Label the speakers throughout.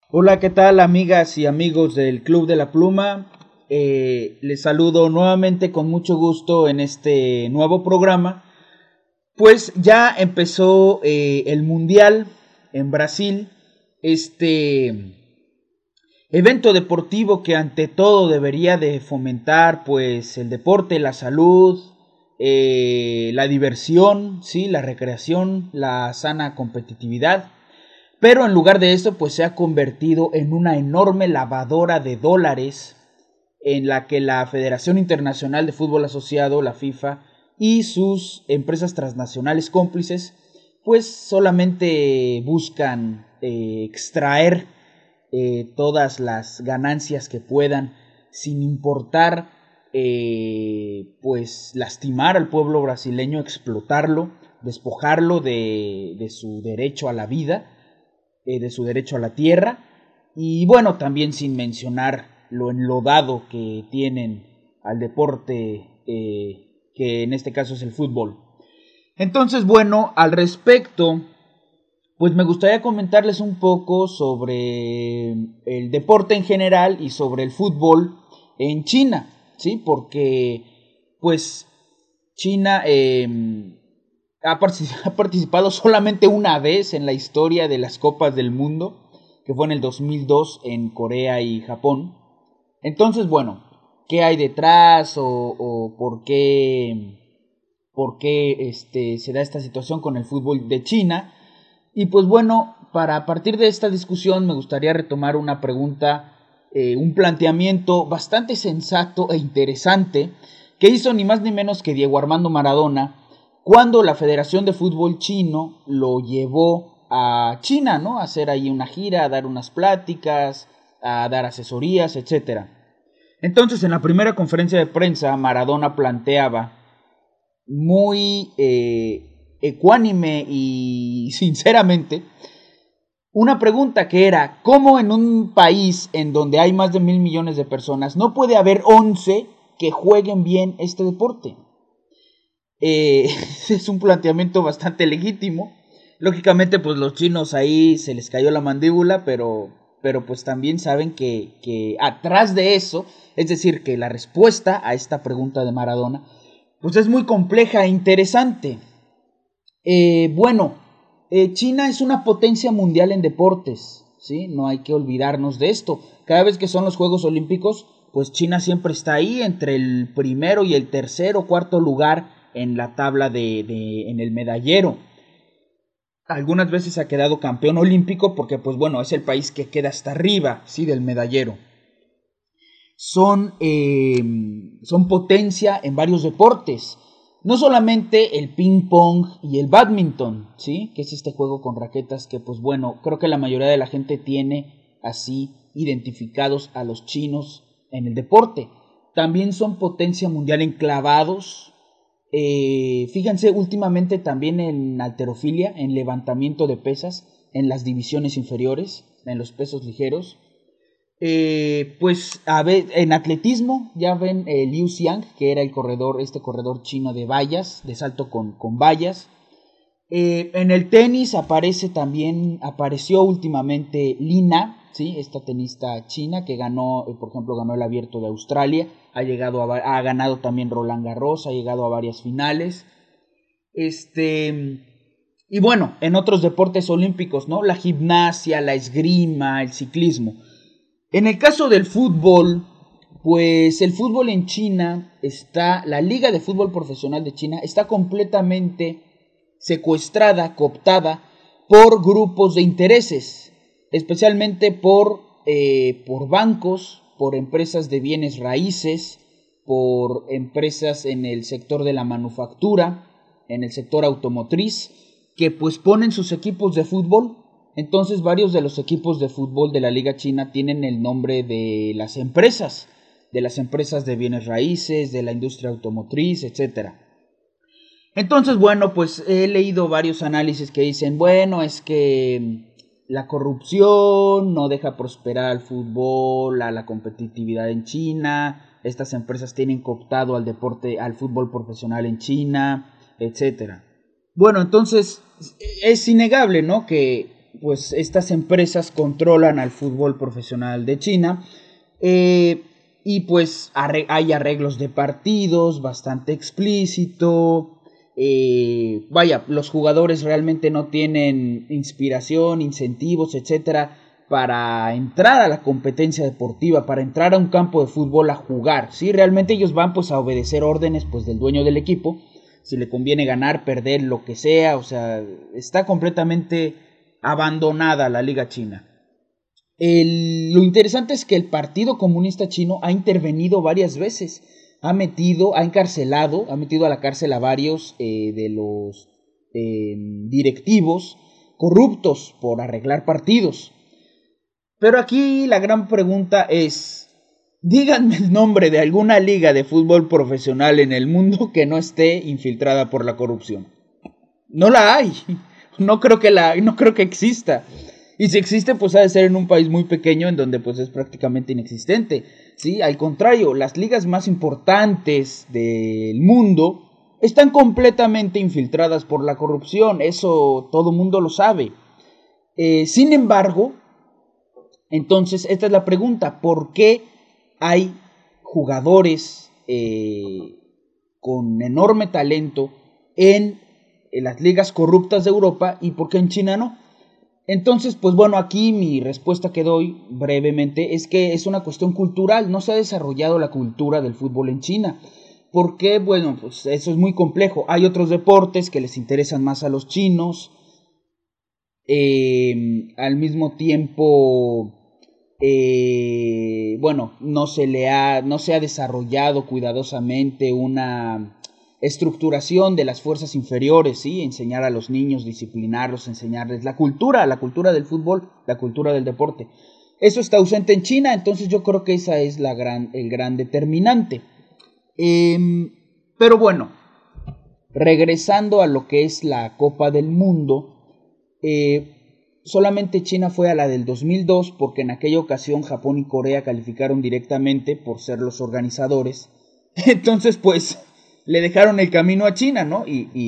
Speaker 1: Hola, ¿qué tal amigas y amigos del Club de la Pluma? Les saludo nuevamente con mucho gusto en este nuevo programa. Pues ya empezó el Mundial en Brasil, este evento deportivo que ante todo debería de fomentar pues el deporte, la salud, la diversión, ¿sí? La recreación, la sana competitividad. Pero en lugar de esto, pues se ha convertido en una enorme lavadora de dólares en la que la Federación Internacional de Fútbol Asociado, la FIFA, y sus empresas transnacionales cómplices, pues solamente buscan extraer todas las ganancias que puedan, sin importar pues lastimar al pueblo brasileño, explotarlo, despojarlo de su derecho a la vida, de su derecho a la tierra, y bueno, también sin mencionar lo enlodado que tienen al deporte, que en este caso es el fútbol. Entonces, bueno, al respecto, pues me gustaría comentarles un poco sobre el deporte en general y sobre el fútbol en China, ¿sí? Porque, pues, China ha participado solamente una vez en la historia de las Copas del Mundo, que fue en el 2002 en Corea y Japón. Entonces, bueno, ¿qué hay detrás o por qué se da esta situación con el fútbol de China? Y pues bueno, para partir de esta discusión me gustaría retomar una pregunta, un planteamiento bastante sensato e interesante que hizo ni más ni menos que Diego Armando Maradona cuando la Federación de Fútbol Chino lo llevó a China, ¿no? A hacer ahí una gira, a dar unas pláticas, a dar asesorías, etcétera. Entonces, en la primera conferencia de prensa, Maradona planteaba muy ecuánime y sinceramente una pregunta que era: ¿cómo en un país en donde hay más de 1.000 millones de personas no puede haber 11 que jueguen bien este deporte? Es un planteamiento bastante legítimo. Lógicamente, pues los chinos ahí se les cayó la mandíbula, pero pues también saben que atrás de eso, es decir, que la respuesta a esta pregunta de Maradona, pues es muy compleja e interesante. Bueno, China es una potencia mundial en deportes, ¿sí? No hay que olvidarnos de esto. Cada vez que son los Juegos Olímpicos, pues China siempre está ahí entre el primero y el tercer o cuarto lugar en la tabla en el medallero. Algunas veces ha quedado campeón olímpico porque, pues bueno, es el país que queda hasta arriba, sí, del medallero. Son potencia en varios deportes. No solamente el ping pong y el badminton, ¿sí? Que es este juego con raquetas que, pues bueno, creo que la mayoría de la gente tiene así identificados a los chinos en el deporte. También son potencia mundial en clavados. Fíjense últimamente también en halterofilia, en levantamiento de pesas, en las divisiones inferiores, en los pesos ligeros. Pues a ver, en atletismo ya ven Liu Xiang, que era el corredor, este corredor chino de vallas, de salto con vallas. En el tenis apareció últimamente Lina, ¿sí? Esta tenista china que ganó, por ejemplo, ganó el Abierto de Australia, ha ganado también Roland Garros, ha llegado a varias finales. Y bueno, en otros deportes olímpicos, ¿no? La gimnasia, la esgrima, el ciclismo. En el caso del fútbol, pues el fútbol en China la Liga de Fútbol Profesional de China está completamente secuestrada, cooptada por grupos de intereses, especialmente por bancos, por empresas de bienes raíces, por empresas en el sector de la manufactura, en el sector automotriz, que pues ponen sus equipos de fútbol. Entonces varios de los equipos de fútbol de la Liga China tienen el nombre de las empresas de bienes raíces, de la industria automotriz, etcétera. Entonces, bueno, pues he leído varios análisis que dicen, bueno, es que la corrupción no deja prosperar al fútbol, a la competitividad en China, estas empresas tienen cooptado al deporte, al fútbol profesional en China, etcétera. Bueno, entonces es innegable, ¿no? pues estas empresas controlan al fútbol profesional de China. Y pues hay arreglos de partidos bastante explícito. Vaya, los jugadores realmente no tienen inspiración, incentivos, etcétera, para entrar a la competencia deportiva, para entrar a un campo de fútbol a jugar, ¿sí? Realmente ellos van pues a obedecer órdenes pues del dueño del equipo, si le conviene ganar, perder, lo que sea, o sea, está completamente abandonada la liga china. Lo interesante es que el Partido Comunista Chino ha intervenido varias veces, ha metido a la cárcel a varios de los directivos corruptos por arreglar partidos. Pero aquí la gran pregunta es, díganme el nombre de alguna liga de fútbol profesional en el mundo que no esté infiltrada por la corrupción. No la hay, no creo que exista. Y si existe, pues ha de ser en un país muy pequeño en donde pues es prácticamente inexistente. ¿Sí? Al contrario, las ligas más importantes del mundo están completamente infiltradas por la corrupción. Eso todo mundo lo sabe. Sin embargo, entonces esta es la pregunta. ¿Por qué hay jugadores con enorme talento en las ligas corruptas de Europa y por qué en China no? Entonces, pues bueno, aquí mi respuesta que doy brevemente es que es una cuestión cultural, no se ha desarrollado la cultura del fútbol en China. ¿Por qué? Bueno, pues eso es muy complejo. Hay otros deportes que les interesan más a los chinos. Al mismo tiempo, bueno, no se ha desarrollado cuidadosamente una estructuración de las fuerzas inferiores, ¿sí? Enseñar a los niños, disciplinarlos, enseñarles la cultura del fútbol, la cultura del deporte. Eso está ausente en China, entonces yo creo que esa es el gran determinante. Pero bueno, regresando a lo que es la Copa del Mundo, solamente China fue a la del 2002 porque en aquella ocasión Japón y Corea calificaron directamente por ser los organizadores. Entonces, pues le dejaron el camino a China, ¿no?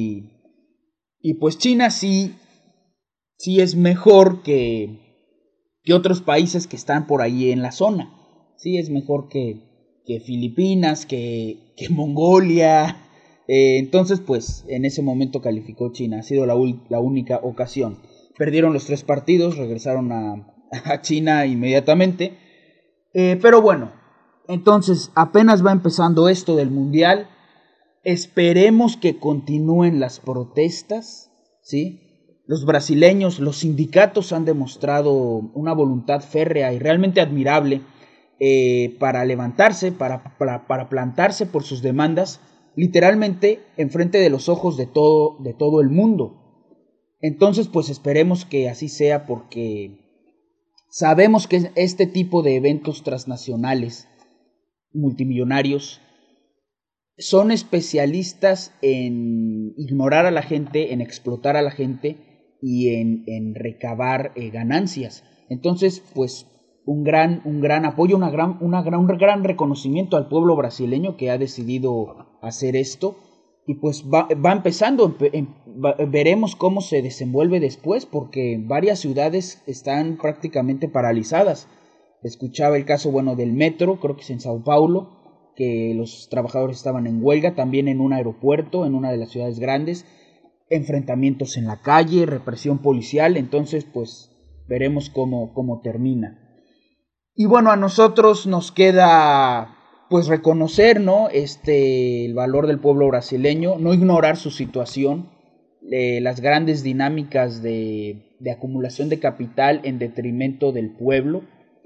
Speaker 1: Y pues China sí es mejor que otros países que están por ahí en la zona. Sí es mejor que Filipinas, que Mongolia. Entonces, pues en ese momento calificó China. Ha sido la única ocasión. Perdieron los 3 partidos, regresaron a China inmediatamente. Pero bueno, entonces apenas va empezando esto del mundial. Esperemos que continúen las protestas, ¿sí? Los brasileños, los sindicatos han demostrado una voluntad férrea y realmente admirable para levantarse, para plantarse por sus demandas, literalmente enfrente de los ojos de todo el mundo. Entonces, pues esperemos que así sea porque sabemos que este tipo de eventos transnacionales, multimillonarios, son especialistas en ignorar a la gente, en explotar a la gente y en recabar ganancias. Entonces, pues un gran apoyo, un gran reconocimiento al pueblo brasileño que ha decidido hacer esto. Y pues va empezando, veremos cómo se desenvuelve después, porque varias ciudades están prácticamente paralizadas. Escuchaba el caso, bueno, del metro, creo que es en Sao Paulo, que los trabajadores estaban en huelga, también en un aeropuerto, en una de las ciudades grandes, enfrentamientos en la calle, represión policial. Entonces pues veremos cómo termina. Y bueno, a nosotros nos queda pues reconocer, ¿no? El valor del pueblo brasileño, no ignorar su situación, las grandes dinámicas de acumulación de capital en detrimento del pueblo,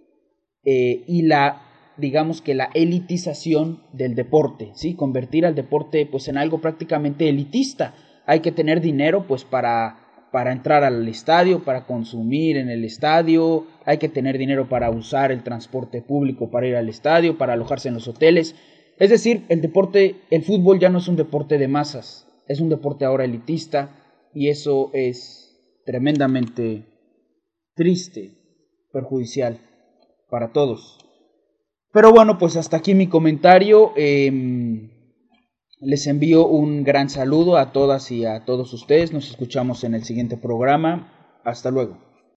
Speaker 1: y digamos que la elitización del deporte, ¿sí? Convertir al deporte pues en algo prácticamente elitista. Hay que tener dinero pues para entrar al estadio, para consumir en el estadio, hay que tener dinero para usar el transporte público para ir al estadio, para alojarse en los hoteles. Es decir, el fútbol ya no es un deporte de masas, es un deporte ahora elitista y eso es tremendamente triste, perjudicial para todos. Pero bueno, pues hasta aquí mi comentario. Les envío un gran saludo a todas y a todos ustedes. Nos escuchamos en el siguiente programa. Hasta luego.